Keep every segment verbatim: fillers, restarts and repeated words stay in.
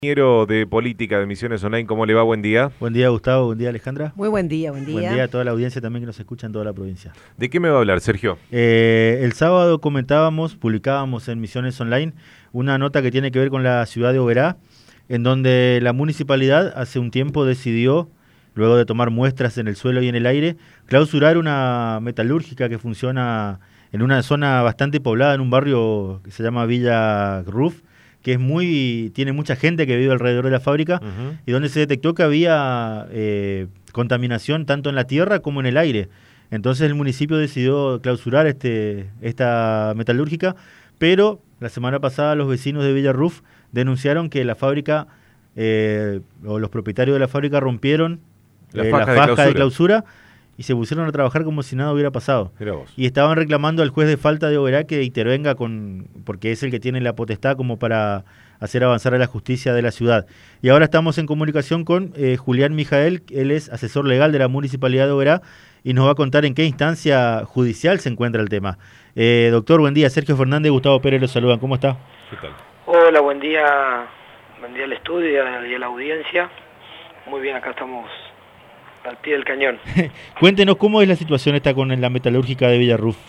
Ingeniero de Política de Misiones Online, ¿cómo le va? Buen día. Buen día, Gustavo. Buen día, Alejandra. Muy buen día, buen día. Buen día a toda la audiencia también que nos escucha en toda la provincia. ¿De qué me va a hablar, Sergio? Eh, el sábado comentábamos, publicábamos en Misiones Online una nota que tiene que ver con la ciudad de Oberá, en donde la municipalidad hace un tiempo decidió, luego de tomar muestras en el suelo y en el aire, clausurar una metalúrgica que funciona en una zona bastante poblada, en un barrio que se llama Villa Ruf, que es muy tiene mucha gente que vive alrededor de la fábrica, uh-huh. y donde se detectó que había eh, contaminación tanto en la tierra como en el aire. Entonces el municipio decidió clausurar este esta metalúrgica, pero la semana pasada los vecinos de Villa Ruf denunciaron que la fábrica, eh, o los propietarios de la fábrica rompieron la eh, faja, la de, faja clausura. de clausura y se pusieron a trabajar como si nada hubiera pasado. Y estaban reclamando al juez de falta de Oberá que intervenga, con porque es el que tiene la potestad como para hacer avanzar a la justicia de la ciudad. Y ahora estamos en comunicación con eh, Julián Mijael, él es asesor legal de la Municipalidad de Oberá y nos va a contar en qué instancia judicial se encuentra el tema. Eh, doctor, buen día. Sergio Fernández y Gustavo Pérez los saludan. ¿Cómo está? ¿Qué tal? Hola, buen día. Buen día al estudio y a la audiencia. Muy bien, acá estamos al pie del cañón. Cuéntenos cómo es la situación esta con la metalúrgica de Villa Ruf.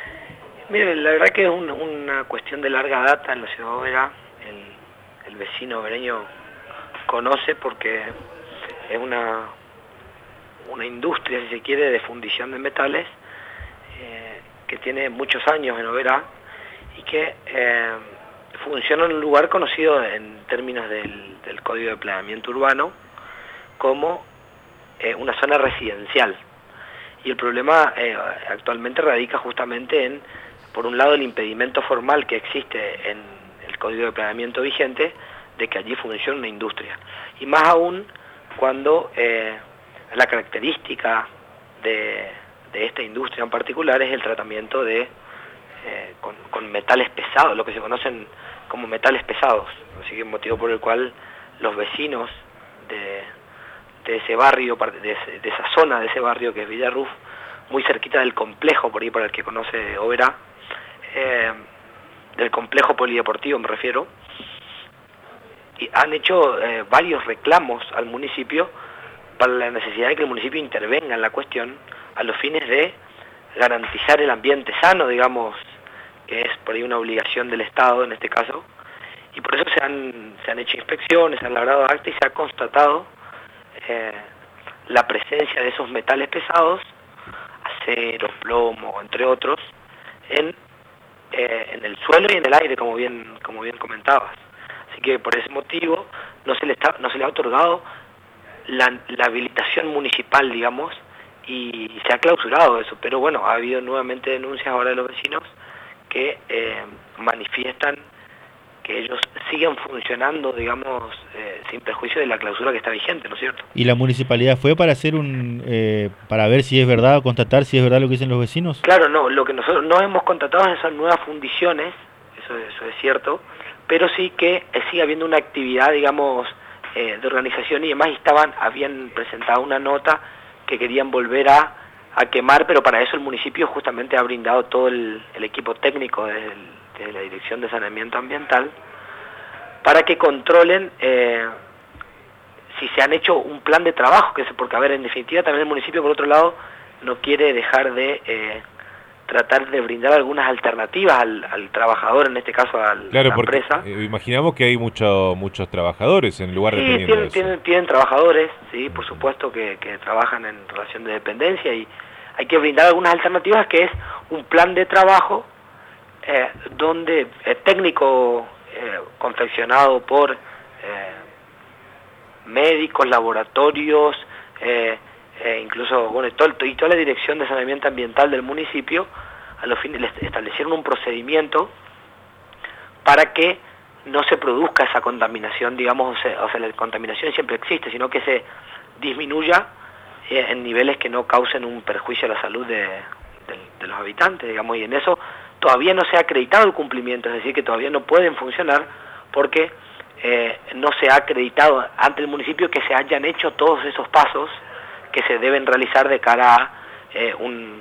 Mire, la verdad que es un, una cuestión de larga data en la ciudad de Oberá. El, el vecino obereño conoce porque es una, una industria, si se quiere, de fundición de metales eh, que tiene muchos años en Oberá y que eh, funciona en un lugar conocido en términos del, del Código de Planeamiento Urbano como Eh, una zona residencial. Y el problema eh, actualmente radica justamente en, por un lado, el impedimento formal que existe en el Código de Planeamiento vigente de que allí funcione una industria. Y más aún cuando eh, la característica de, de esta industria en particular es el tratamiento de eh, con, con metales pesados, lo que se conocen como metales pesados. Así que motivo por el cual los vecinos de de ese barrio, de, ese, de esa zona de ese barrio que es Villa Ruf, muy cerquita del complejo, por ahí para el que conoce Oberá, eh, del complejo polideportivo me refiero, y han hecho eh, varios reclamos al municipio para la necesidad de que el municipio intervenga en la cuestión a los fines de garantizar el ambiente sano, digamos, que es por ahí una obligación del Estado en este caso, y por eso se han, se han hecho inspecciones, se han labrado actas y se ha constatado Eh, la presencia de esos metales pesados, acero, plomo, entre otros, en, eh, en el suelo y en el aire, como bien como bien comentabas. Así que por ese motivo no se le está, no se le ha otorgado la, la habilitación municipal, digamos, y se ha clausurado eso. Pero bueno, ha habido nuevamente denuncias ahora de los vecinos que eh, manifiestan que ellos siguen funcionando, digamos, eh, sin perjuicio de la clausura que está vigente, ¿no es cierto? ¿Y la municipalidad fue para hacer un, eh, para ver si es verdad, constatar si es verdad lo que dicen los vecinos? Claro, no, lo que nosotros no hemos contratado son nuevas fundiciones, eso, eso es cierto, pero sí que eh, sigue habiendo una actividad, digamos, eh, de organización y demás, y estaban, habían presentado una nota que querían volver a, a quemar, pero para eso el municipio justamente ha brindado todo el, el equipo técnico desde el, de la Dirección de Saneamiento Ambiental, para que controlen eh, si se han hecho un plan de trabajo, que es porque, a ver, en definitiva también el municipio, por otro lado, no quiere dejar de eh, tratar de brindar algunas alternativas al, al trabajador, en este caso a claro, la porque, empresa. Eh, imaginamos que hay mucho, muchos trabajadores en lugar de sí, tienen, tienen, tienen trabajadores, sí, por supuesto que, que trabajan en relación de dependencia y hay que brindar algunas alternativas, que es un plan de trabajo Eh, donde eh, técnico eh, confeccionado por eh, médicos, laboratorios, eh, eh, incluso bueno, y, todo, y toda la Dirección de Saneamiento Ambiental del municipio, a los fines establecieron un procedimiento para que no se produzca esa contaminación, digamos, o sea, o sea la contaminación siempre existe, sino que se disminuya eh, en niveles que no causen un perjuicio a la salud de, de, de los habitantes, digamos, y en eso todavía no se ha acreditado el cumplimiento, es decir, que todavía no pueden funcionar porque eh, no se ha acreditado ante el municipio que se hayan hecho todos esos pasos que se deben realizar de cara a eh, un,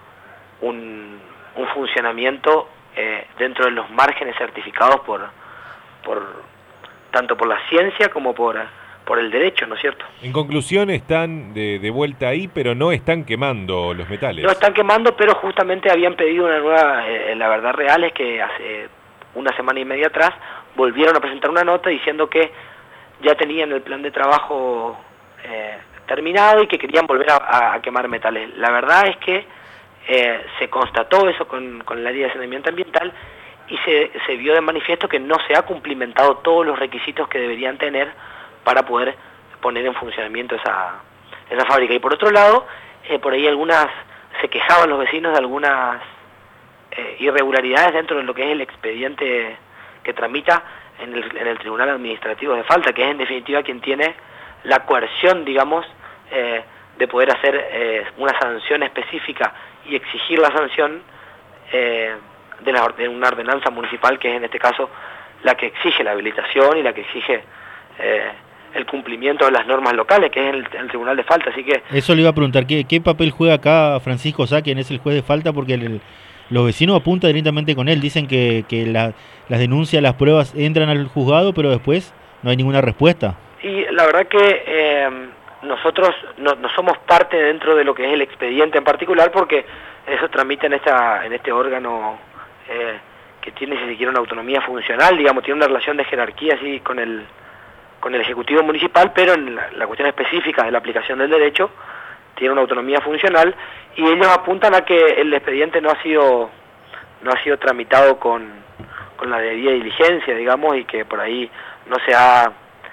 un, un funcionamiento eh, dentro de los márgenes certificados por, por, tanto por la ciencia como por, por el derecho, ¿no es cierto? En conclusión, están de, de vuelta ahí, pero no están quemando los metales. No están quemando, pero justamente habían pedido una nueva, eh, la verdad real es que hace una semana y media atrás volvieron a presentar una nota diciendo que ya tenían el plan de trabajo eh, terminado y que querían volver a, a quemar metales. La verdad es que eh, se constató eso con, con la ley de saneamiento ambiental y se, se vio de manifiesto que no se ha cumplimentado todos los requisitos que deberían tener para poder poner en funcionamiento esa, esa fábrica. Y por otro lado, eh, por ahí algunas, se quejaban los vecinos de algunas eh, irregularidades dentro de lo que es el expediente que tramita en el, en el Tribunal Administrativo de Falta, que es en definitiva quien tiene la coerción, digamos, eh, de poder hacer eh, una sanción específica y exigir la sanción eh, de, la, de una ordenanza municipal, que es en este caso la que exige la habilitación y la que exige eh, el cumplimiento de las normas locales, que es el, el Tribunal de Falta. Así que eso le iba a preguntar, ¿qué, qué papel juega acá Francisco Sá, quien es el juez de falta? Porque el, los vecinos apuntan directamente con él, dicen que, que la, las denuncias, las pruebas entran al juzgado, pero después no hay ninguna respuesta. Y la verdad que eh, nosotros no, no somos parte dentro de lo que es el expediente en particular, porque eso tramita en, esta, en este órgano eh, que tiene, si se quiere, una autonomía funcional, digamos, tiene una relación de jerarquía así con el, con el Ejecutivo Municipal, pero en la, la cuestión específica de la aplicación del derecho tiene una autonomía funcional, y ellos apuntan a que el expediente no ha sido, no ha sido tramitado con, con la debida diligencia, digamos, y que por ahí no se ha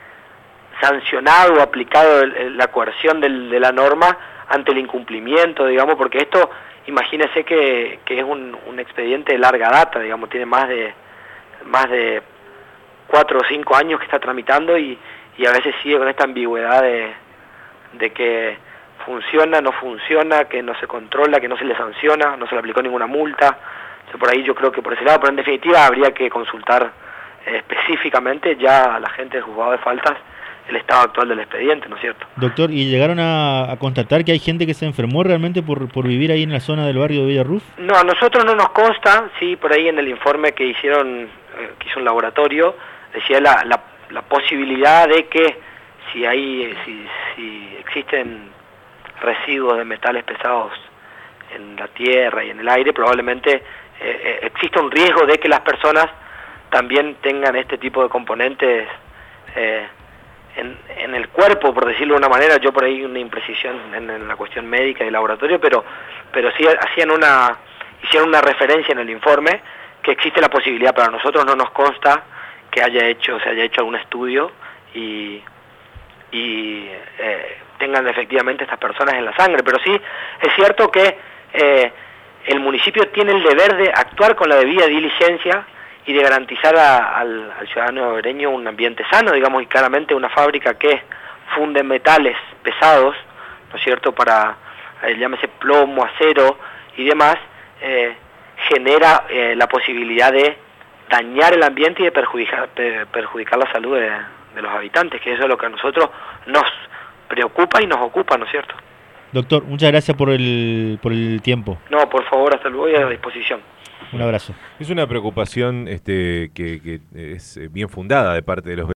sancionado o aplicado el, el, la coerción del, de la norma ante el incumplimiento, digamos, porque esto, imagínese que, que es un, un expediente de larga data, digamos, tiene más de más de cuatro o cinco años que está tramitando, y, y a veces sigue con esta ambigüedad de, de que funciona, no funciona, que no se controla, que no se le sanciona, no se le aplicó ninguna multa. O sea, por ahí yo creo que por ese lado, pero en definitiva habría que consultar eh, específicamente ya a la gente del juzgado de faltas el estado actual del expediente, ¿no es cierto? Doctor, ¿y llegaron a, a constatar que hay gente que se enfermó realmente por, por vivir ahí en la zona del barrio de Villarruf? No, a nosotros no nos consta, sí, por ahí en el informe que hicieron, eh, que hizo un laboratorio, decía la, la, la posibilidad de que si hay, si, si existen residuos de metales pesados en la tierra y en el aire, probablemente eh, eh, exista un riesgo de que las personas también tengan este tipo de componentes eh, En, en el cuerpo, por decirlo de una manera. Yo por ahí una imprecisión en, en la cuestión médica y laboratorio, pero pero sí hacían una hicieron una referencia en el informe que existe la posibilidad. Para nosotros no nos consta que haya hecho se haya hecho algún estudio y y eh, tengan efectivamente estas personas en la sangre, pero sí es cierto que eh, el municipio tiene el deber de actuar con la debida diligencia y de garantizar a, al, al ciudadano obereño un ambiente sano, digamos, y claramente una fábrica que funde metales pesados, ¿no es cierto?, para, eh, llámese plomo, acero y demás, eh, genera eh, la posibilidad de dañar el ambiente y de perjudicar, per, perjudicar la salud de, de los habitantes, que eso es lo que a nosotros nos preocupa y nos ocupa, ¿no es cierto? Doctor, muchas gracias por el, por el tiempo. No, por favor, hasta luego y a disposición. Un abrazo. Es una preocupación este, que, que es bien fundada de parte de los